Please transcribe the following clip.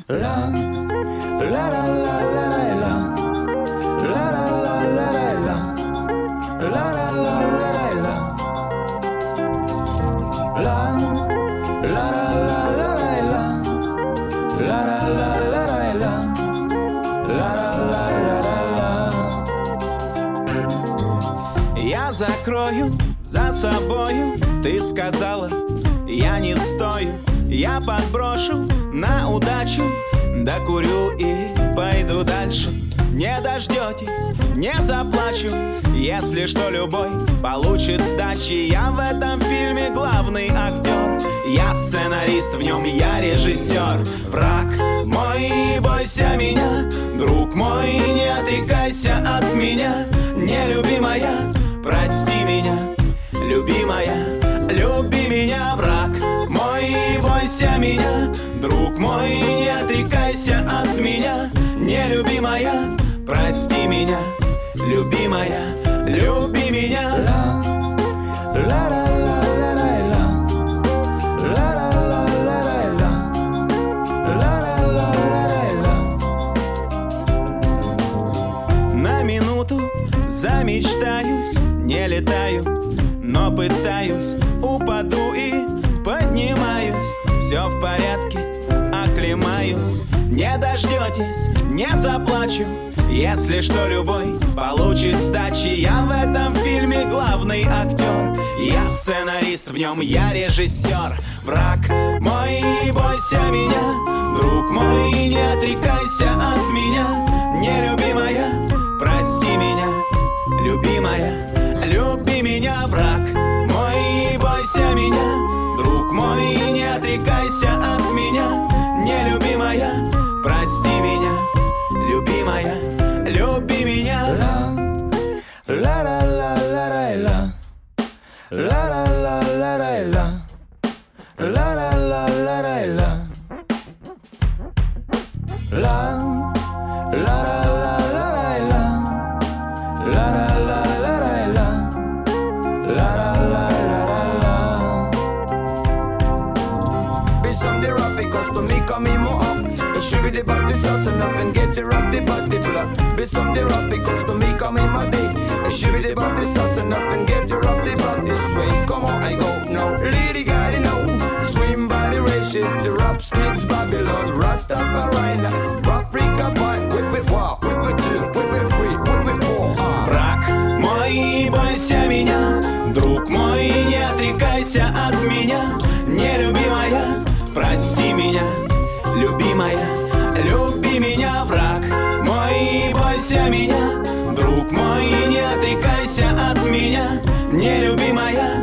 La la la la la la la la la la la la la la la la la Я закрою за собою, ты сказала, я не стою. Я подброшу на удачу, докурю и пойду дальше. Не дождетесь, не заплачу, если что любой получит сдачи. Я в этом фильме главный актер, я сценарист, в нем я режиссер. Враг мой, не бойся меня, друг мой, не отрекайся от меня. Нелюбимая, прости меня, любимая, люби меня. Враг мой, не бойся меня, друг мой, не отрекайся от меня. Нелюбимая, прости меня, любимая, люби меня. На минуту замечтаюсь, не летаю, но пытаюсь, упаду и поднимаюсь. Все в порядке, оклемаюсь. Не дождетесь, не заплачу, если что любой получит сдачи. Я в этом фильме главный актер, я сценарист, в нем я режиссер. Враг мой, не бойся меня, друг мой, не отрекайся от меня. Нелюбимая, прости меня, любимая, люби меня. Враг мой, не бойся меня, друг мой, не отрекайся от меня. Нелюбимая, прости меня, любимая, люби меня. La la la la la la la la la la la la la la la la Should the body sauce enough and get the rub the body blood. Be some the rub because to me come in my day. Should be the body sauce enough and get the rub the body sway. Come on, I go now. Lady guy, you know. Swim by the races to rap speaks Babylon. Rastafari now. Africa boy, we walk, we two, we free, we four. Враг мой, не бойся меня, друг мой, не отрекайся от меня. Нелюбимая, прости меня, любимая, люби меня. Враг мой, не бойся меня, друг мой, не отрекайся от меня. Нелюбимая,